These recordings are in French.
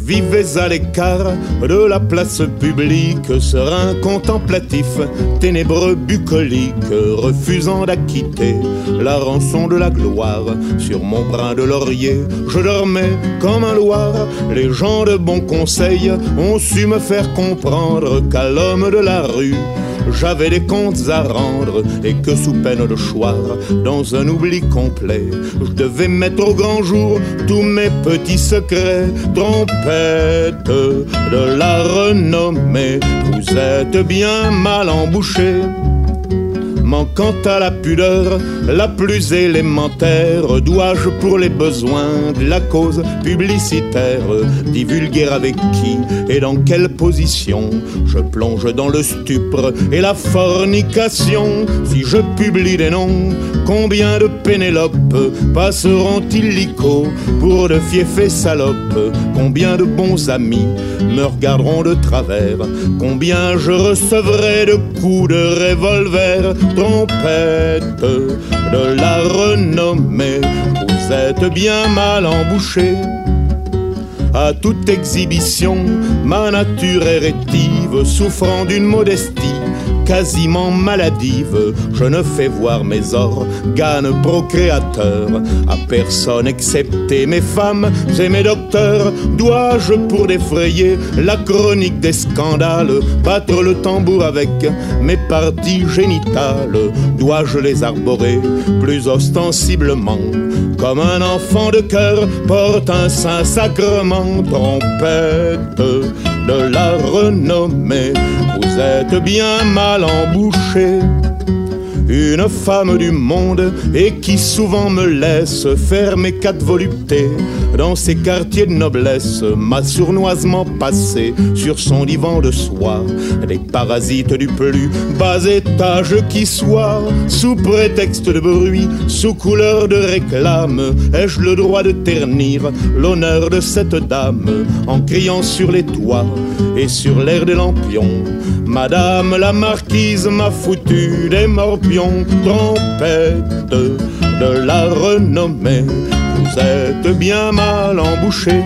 vivais à l'écart de la place publique, serein contemplatif, ténébreux bucolique, refusant d'acquitter la rançon de la gloire. Sur mon brin de laurier, je dormais comme un loir. Les gens de bon conseil ont su me faire comprendre qu'à l'homme de la rue, j'avais des comptes à rendre et que sous peine de choir, dans un oubli complet, je devais mettre au grand jour tous mes petits secrets. Trompette de la renommée, vous êtes bien mal embouchée. Manquant à la pudeur la plus élémentaire, dois-je pour les besoins de la cause publicitaire divulguer avec qui et dans quelle position je plonge dans le stupre et la fornication? Si je publie des noms, combien de Pénélope passeront illico pour de fiefs salopes? Combien de bons amis me regarderont de travers? Combien je recevrai de coups de revolver? Trompette de la renommée, vous êtes bien mal embouchée. À toute exhibition, ma nature est rétive, souffrant d'une modestie quasiment maladive, je ne fais voir mes organes procréateurs à personne excepté mes femmes et mes docteurs. Dois-je pour défrayer la chronique des scandales battre le tambour avec mes parties génitales? Dois-je les arborer plus ostensiblement comme un enfant de cœur porte un saint sacrement? Trompette de la renommée, vous êtes bien mal embouchée. Une femme du monde et qui souvent me laisse faire mes 4 voluptés dans ces quartiers de noblesse, m'a sournoisement passé sur son divan de soie des parasites du plus bas étage qui soit. Sous prétexte de bruit, sous couleur de réclame, ai-je le droit de ternir l'honneur de cette dame en criant sur les toits et sur l'air des lampions: Madame la marquise m'a foutu des morpions. Trompette de la renommée, vous êtes bien mal embouchée.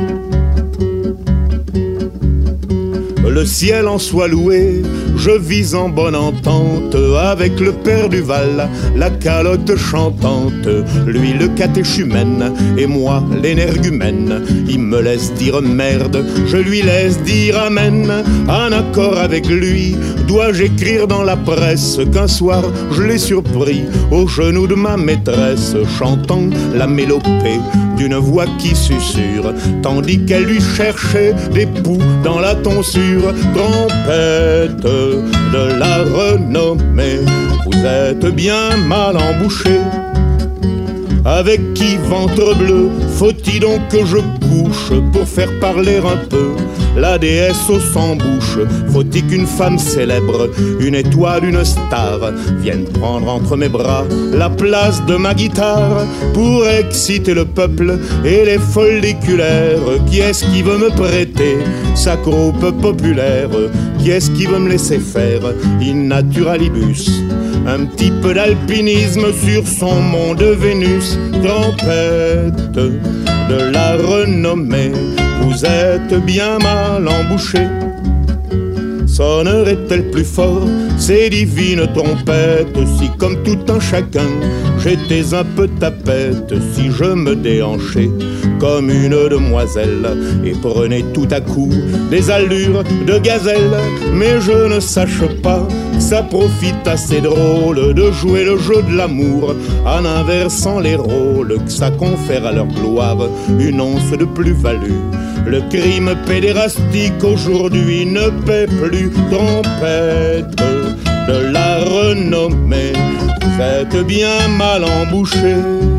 Le ciel en soit loué, je vis en bonne entente avec le père Duval, la calotte chantante, lui le catéchumène et moi l'énergumène. Il me laisse dire merde, je lui laisse dire amen. En accord avec lui, dois-je écrire dans la presse qu'un soir je l'ai surpris au genou de ma maîtresse, chantant la mélopée d'une voix qui susurre, tandis qu'elle lui cherchait des poux dans la tonsure. Trompette de la renommée, vous êtes bien mal embouchée. Avec qui, ventre bleu, faut-il donc que je couche pour faire parler un peu la déesse aux 100 bouches? Faut-il qu'une femme célèbre, une étoile, une star, vienne prendre entre mes bras la place de ma guitare pour exciter le peuple et les folliculaires? Qui est-ce qui veut me prêter sa croupe populaire? Qui est-ce qui veut me laisser faire in naturalibus un petit peu d'alpinisme sur son mont de Vénus? Trompette de la renommée, vous êtes bien mal embouchée. Sonnerait-elle plus fort ces divines trompettes si comme tout un chacun j'étais un peu tapette, si je me déhanchais comme une demoiselle et prenais tout à coup des allures de gazelle? Mais je ne sache pas que ça profite assez drôle de jouer le jeu de l'amour en inversant les rôles, que ça confère à leur gloire une once de plus-value. Le crime pédérastique aujourd'hui ne paie plus. Trompette de la renommée, vous êtes bien mal embouchée.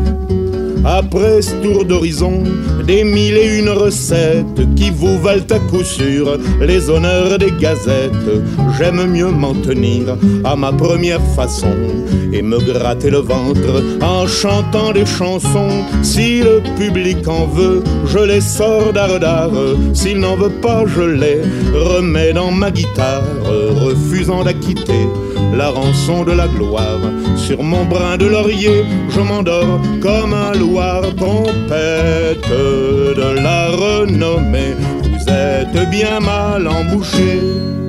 Après ce tour d'horizon, des 1001 recettes qui vous valent à coup sûr les honneurs des gazettes, j'aime mieux m'en tenir à ma première façon et me gratter le ventre en chantant des chansons. Si le public en veut, je les sors d'art. S'il n'en veut pas, je les remets dans ma guitare, refusant d'acquitter la rançon de la gloire. Sur mon brin de laurier, je m'endors comme un loir. Trompette de la renommée, vous êtes être bien mal embouché.